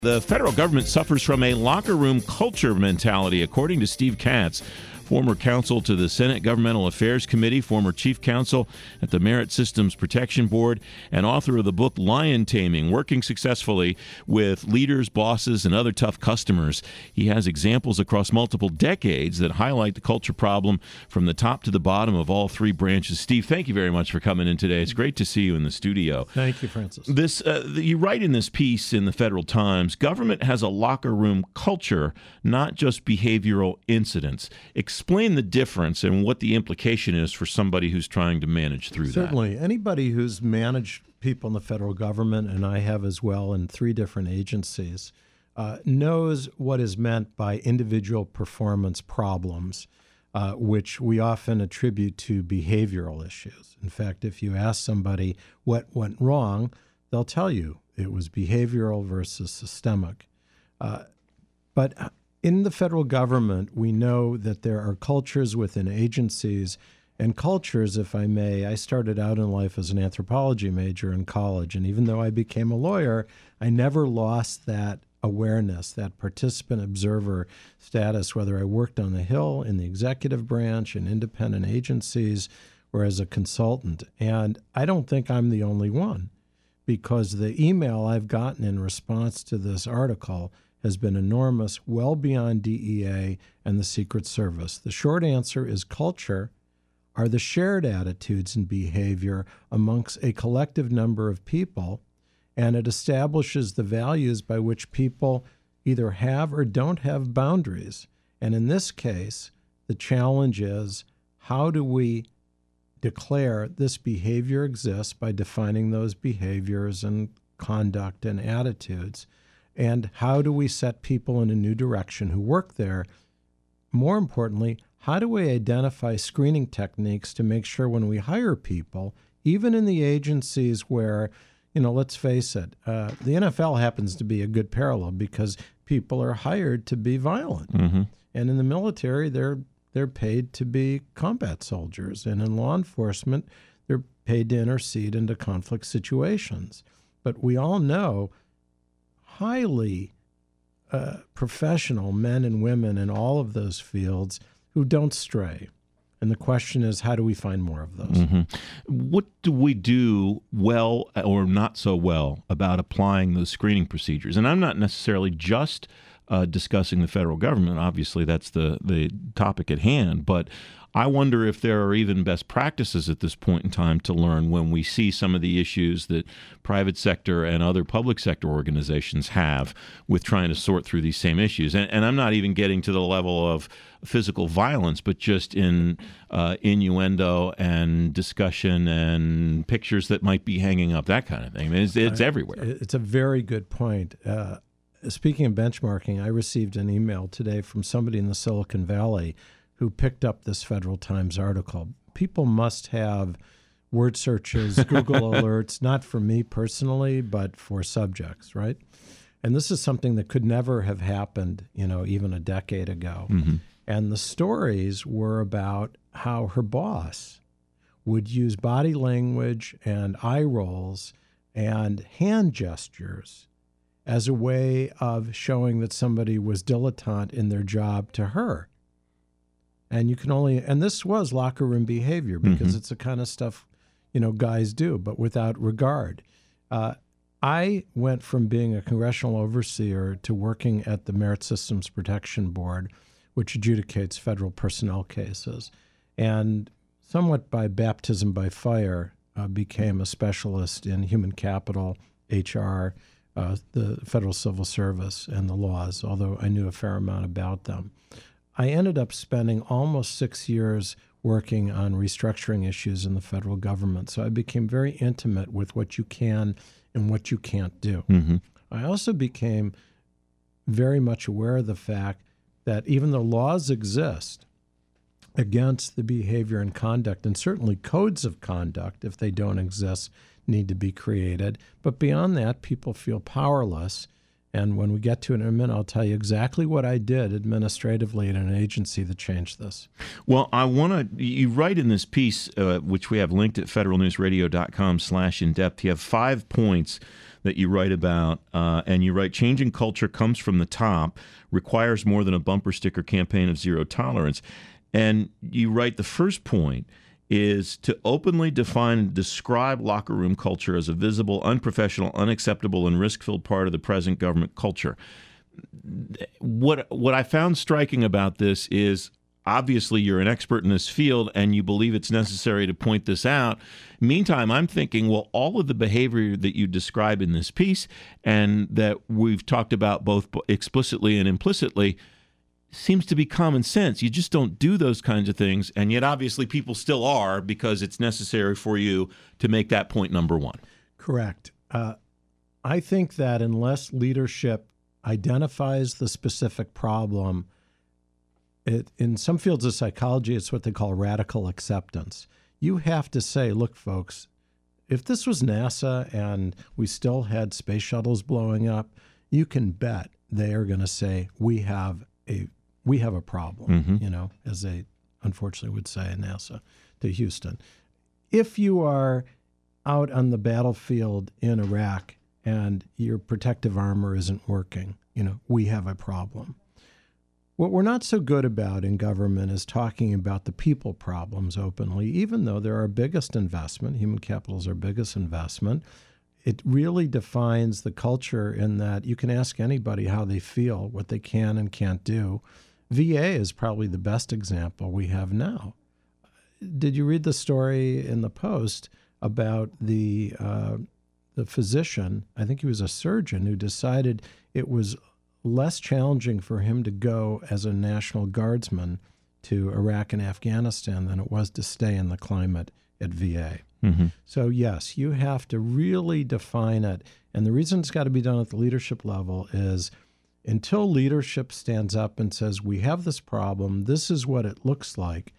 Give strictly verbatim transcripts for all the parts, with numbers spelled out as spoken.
The federal government suffers from a locker room culture mentality, according to Steve Katz, former counsel to the Senate Governmental Affairs Committee, former chief counsel at the Merit Systems Protection Board, and author of the book Lion Taming, Working Successfully with Leaders, Bosses, and Other Tough Customers. He has examples across multiple decades that highlight the culture problem from the top to the bottom of all three branches. Steve, thank you very much for coming in today. It's great to see you in the studio. Thank you, Francis. This, uh, you write in this piece in the Federal Times, government has a locker room culture, not just behavioral incidents. Explain the difference and what the implication is for somebody who's trying to manage through Certainly. that. Certainly. Anybody who's managed people in the federal government, and I have as well in three different agencies, uh, knows what is meant by individual performance problems, uh, which we often attribute to behavioral issues. In fact, if you ask somebody what went wrong, they'll tell you it was behavioral versus systemic. Uh, but in the federal government, we know that there are cultures within agencies, and cultures, if I may, I started out in life as an anthropology major in college, and even though I became a lawyer, I never lost that awareness, that participant observer status, whether I worked on the Hill, in the executive branch, in independent agencies, or as a consultant. And I don't think I'm the only one, because the email I've gotten in response to this article has been enormous, well beyond D E A and the Secret Service. The short answer is culture are the shared attitudes and behavior amongst a collective number of people, and it establishes the values by which people either have or don't have boundaries. And in this case, the challenge is, how do we declare this behavior exists by defining those behaviors and conduct and attitudes? And how do we set people in a new direction who work there? More importantly, how do we identify screening techniques to make sure when we hire people, even in the agencies where, you know, let's face it, uh, the N F L happens to be a good parallel because people are hired to be violent. Mm-hmm. And in the military, they're they're paid to be combat soldiers. And in law enforcement, they're paid to intercede into conflict situations. But we all know highly uh, professional men and women in all of those fields who don't stray. And the question is, how do we find more of those? Mm-hmm. What do we do well or not so well about applying those screening procedures? And I'm not necessarily just uh, discussing the federal government. Obviously, that's the, the topic at hand. But I wonder if there are even best practices at this point in time to learn when we see some of the issues that private sector and other public sector organizations have with trying to sort through these same issues. And, and I'm not even getting to the level of physical violence, but just in uh, innuendo and discussion and pictures that might be hanging up, that kind of thing. I mean, it's, it's everywhere. It's a very good point. Uh, speaking of benchmarking, I received an email today from somebody in the Silicon Valley who picked up this Federal Times article. People must have word searches, Google alerts, not for me personally, but for subjects, right? And this is something that could never have happened, you know, even a decade ago. Mm-hmm. And the stories were about how her boss would use body language and eye rolls and hand gestures as a way of showing that somebody was dilettante in their job to her. And you can only, and this was locker room behavior because mm-hmm. it's the kind of stuff, you know, guys do, but without regard. Uh, I went from being a congressional overseer to working at the Merit Systems Protection Board, which adjudicates federal personnel cases, and somewhat by baptism by fire, uh, became a specialist in human capital, H R, uh, the Federal Civil Service, and the laws, although I knew a fair amount about them. I ended up spending almost six years working on restructuring issues in the federal government. So I became very intimate with what you can and what you can't do. Mm-hmm. I also became very much aware of the fact that even though laws exist against the behavior and conduct, and certainly codes of conduct, if they don't exist, need to be created. But beyond that, people feel powerless. And when we get to it in a minute, I'll tell you exactly what I did administratively in an agency that changed this. Well, I want to, you write in this piece, uh, which we have linked at federal news radio dot com slash in depth, you have five points that you write about, uh, and you write, changing culture comes from the top, requires more than a bumper sticker campaign of zero tolerance. And you write the first point is to openly define and describe locker room culture as a visible, unprofessional, unacceptable, and risk-filled part of the present government culture. What what I found striking about this is, obviously you're an expert in this field and you believe it's necessary to point this out. Meantime, I'm thinking, well, all of the behavior that you describe in this piece and that we've talked about both explicitly and implicitly seems to be common sense. You just don't do those kinds of things, and yet obviously people still are because it's necessary for you to make that point number one. Correct. Uh, I think that unless leadership identifies the specific problem, it, in some fields of psychology, it's what they call radical acceptance. You have to say, look, folks, if this was NASA and we still had space shuttles blowing up, you can bet they are going to say, we have a we have a problem, mm-hmm. you know, as they unfortunately would say in NASA to Houston. If you are out on the battlefield in Iraq and your protective armor isn't working, you know, we have a problem. What we're not so good about in government is talking about the people problems openly, even though they're our biggest investment. Human capital is our biggest investment. It really defines the culture in that you can ask anybody how they feel, what they can and can't do. V A is probably the best example we have now. Did you read the story in the Post about the uh, the physician, I think he was a surgeon, who decided it was less challenging for him to go as a National Guardsman to Iraq and Afghanistan than it was to stay in the climate at V A. Mm-hmm. So yes, you have to really define it. And the reason it's got to be done at the leadership level is until leadership stands up and says, we have this problem, this is what it looks like,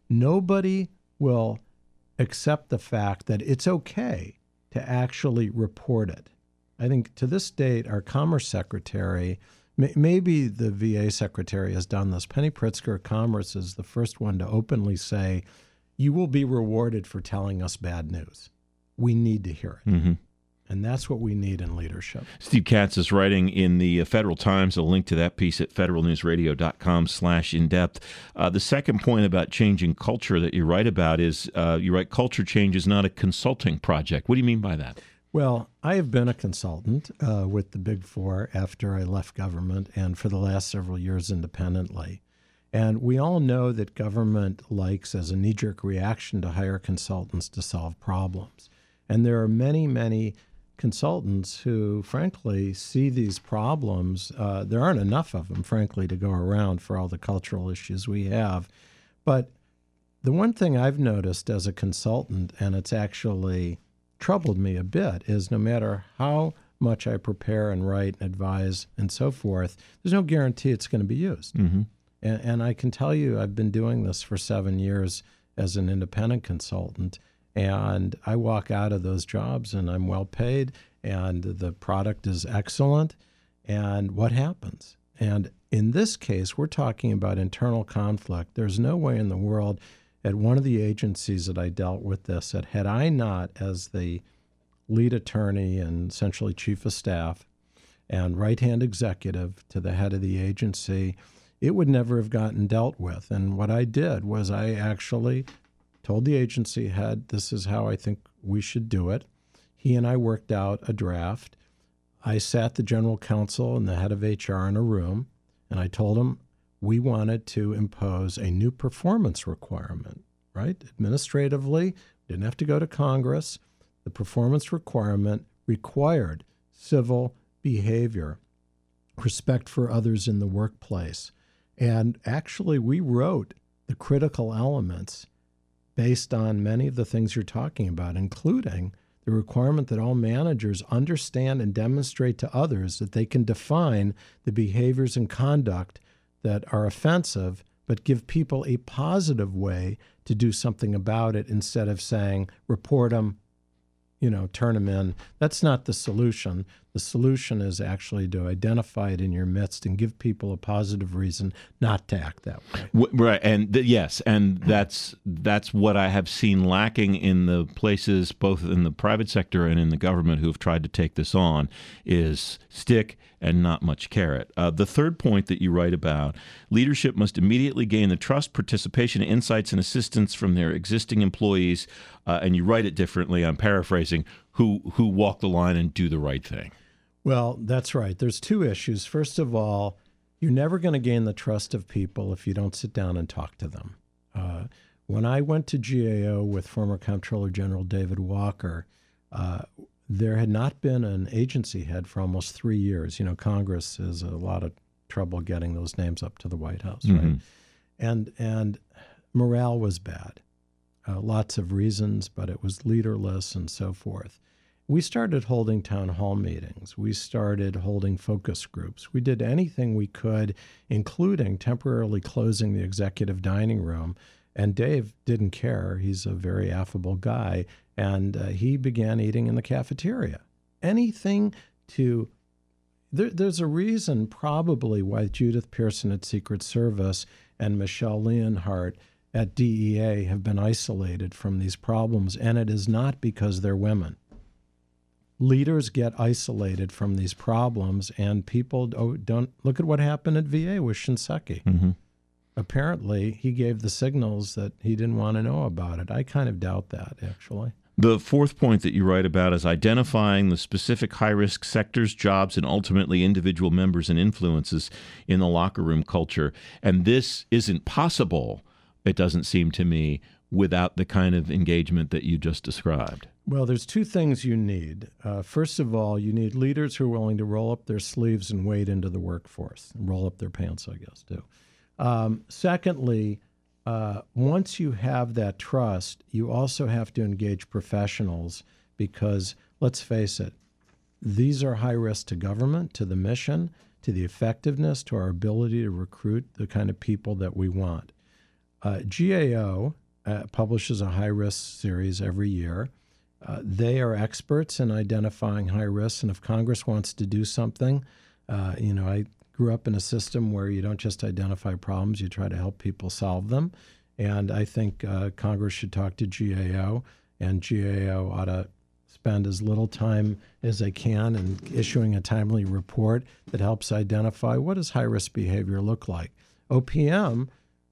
nobody will accept the fact that it's okay to actually report it. I think to this date, our Commerce Secretary, may, maybe the V A Secretary has done this. Penny Pritzker of Commerce is the first one to openly say, you will be rewarded for telling us bad news. We need to hear it. Mm-hmm. And that's what we need in leadership. Steve Katz is writing in the Federal Times, a link to that piece at federalnewsradio.com slash in-depth. Uh, the second point about changing culture that you write about is, uh, you write, culture change is not a consulting project. What do you mean by that? Well, I have been a consultant uh, with the Big Four after I left government and for the last several years independently. And we all know that government likes, as a knee-jerk reaction, to hire consultants to solve problems. And there are many, many consultants who, frankly, see these problems. Uh, there aren't enough of them, frankly, to go around for all the cultural issues we have. But the one thing I've noticed as a consultant, and it's actually troubled me a bit, is no matter how much I prepare and write and advise and so forth, there's no guarantee it's going to be used. Mm-hmm. And, and I can tell you I've been doing this for seven years as an independent consultant, and I walk out of those jobs and I'm well paid and the product is excellent. And what happens? And in this case, we're talking about internal conflict. There's no way in the world at one of the agencies that I dealt with this, that had I not, as the lead attorney and essentially chief of staff and right-hand executive to the head of the agency, it would never have gotten dealt with. And what I did was I actually told the agency head, this is how I think we should do it. He and I worked out a draft. I sat the general counsel and the head of H R in a room, and I told him we wanted to impose a new performance requirement, right? Administratively, didn't have to go to Congress. The performance requirement required civil behavior, respect for others in the workplace. And actually, we wrote the critical elements based on many of the things you're talking about, including the requirement that all managers understand and demonstrate to others that they can define the behaviors and conduct that are offensive, but give people a positive way to do something about it instead of saying, report them, you know, turn them in. That's not the solution. The solution is actually to identify it in your midst and give people a positive reason not to act that way. Right, and th- yes, and that's that's what I have seen lacking in the places, both in the private sector and in the government, who have tried to take this on, is stick and not much carrot. Uh, the third point that you write about, leadership must immediately gain the trust, participation, insights, and assistance from their existing employees, uh, and you write it differently, I'm paraphrasing, who who walk the line and do the right thing. Well, that's right. There's two issues. First of all, you're never going to gain the trust of people if you don't sit down and talk to them. Uh, when I went to G A O with former Comptroller General David Walker, uh, there had not been an agency head for almost three years. You know, Congress has a lot of trouble getting those names up to the White House, Mm-hmm. right? And and morale was bad. Uh, lots of reasons, but it was leaderless and so forth. We started holding town hall meetings. We started holding focus groups. We did anything we could, including temporarily closing the executive dining room. And Dave didn't care. He's a very affable guy. And uh, he began eating in the cafeteria. Anything to... There, there's a reason probably why Judith Pearson at Secret Service and Michelle Leonhardt at D E A have been isolated from these problems. And it is not because they're women. Leaders get isolated from these problems, and people don't, don't look at what happened at V A with Shinseki. Mm-hmm. Apparently, he gave the signals that he didn't want to know about it. I kind of doubt that, actually. The fourth point that you write about is identifying the specific high-risk sectors, jobs, and ultimately individual members and influences in the locker room culture. And this isn't possible, it doesn't seem to me, without the kind of engagement that you just described. Well, there's two things you need. Uh, first of all, you need leaders who are willing to roll up their sleeves and wade into the workforce, and roll up their pants, I guess, too. Um, secondly, uh, once you have that trust, you also have to engage professionals because, let's face it, these are high risk to government, to the mission, to the effectiveness, to our ability to recruit the kind of people that we want. Uh, G A O uh, publishes a high-risk series every year. Uh, they are experts in identifying high risks, and if Congress wants to do something, uh, you know, I grew up in a system where you don't just identify problems, you try to help people solve them. And I think uh, Congress should talk to G A O, and G A O ought to spend as little time as they can in issuing a timely report that helps identify what does high-risk behavior look like. O P M,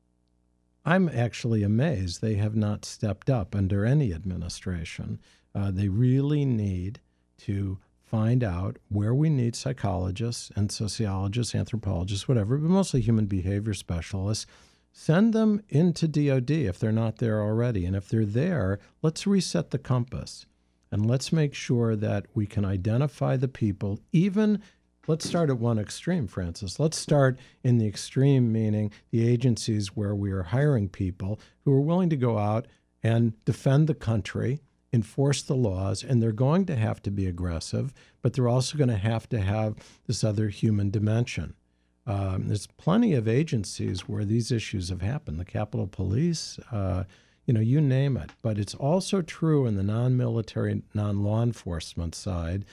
I'm actually amazed they have not stepped up under any administration. Uh, they really need to find out where we need psychologists and sociologists, anthropologists, whatever, but mostly human behavior specialists. Send them into D O D if they're not there already. And if they're there, let's reset the compass. And let's make sure that we can identify the people, even, let's start at one extreme, Francis. Let's start in the extreme, meaning the agencies where we are hiring people who are willing to go out and defend the country, enforce the laws, and they're going to have to be aggressive, but they're also going to have to have this other human dimension. Um, there's plenty of agencies where these issues have happened. The Capitol Police, uh, you know, you name it. But it's also true in the non-military, non-law enforcement side.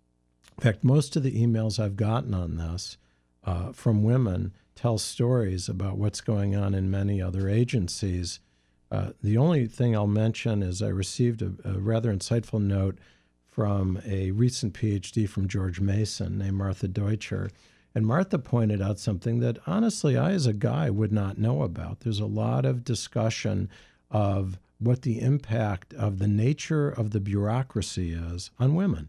In fact, most of the emails I've gotten on this uh, from women tell stories about what's going on in many other agencies. Uh, the only thing I'll mention is I received a, a rather insightful note from a recent P H D from George Mason named Martha Deutscher. And Martha pointed out something that, honestly, I as a guy would not know about. There's a lot of discussion of what the impact of the nature of the bureaucracy is on women.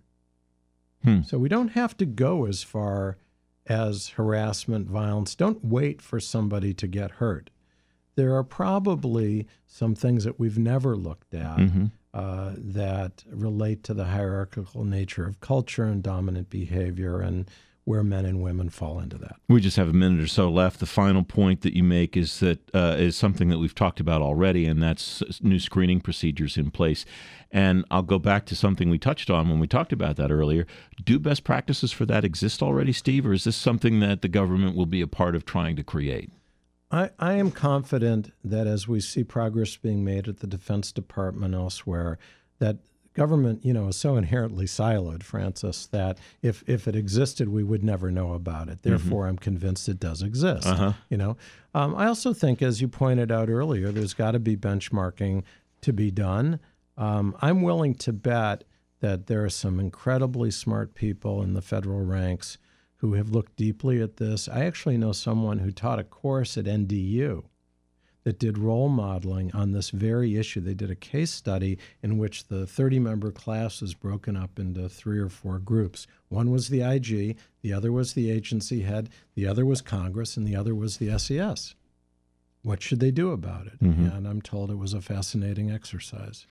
Hmm. So we don't have to go as far as harassment, violence. Don't wait for somebody to get hurt. There are probably some things that we've never looked at mm-hmm. uh, that relate to the hierarchical nature of culture and dominant behavior and where men and women fall into that. We just have a minute or so left. The final point that you make is that uh, is something that we've talked about already, and that's new screening procedures in place. And I'll go back to something we touched on when we talked about that earlier. Do best practices for that exist already, Steve, or is this something that the government will be a part of trying to create? I, I am confident that as we see progress being made at the Defense Department elsewhere, that government, you know, is so inherently siloed, Francis, that if, if it existed, we would never know about it. Therefore, mm-hmm. I'm convinced it does exist. Uh-huh. You know, um, I also think, as you pointed out earlier, there's got to be benchmarking to be done. Um, I'm willing to bet that there are some incredibly smart people in the federal ranks who have looked deeply at this. I actually know someone who taught a course at N D U that did role modeling on this very issue. They did a case study in which the thirty-member class was broken up into three or four groups. One was the I G, the other was the agency head, the other was Congress, and the other was the S E S. What should they do about it? Mm-hmm. And I'm told it was a fascinating exercise.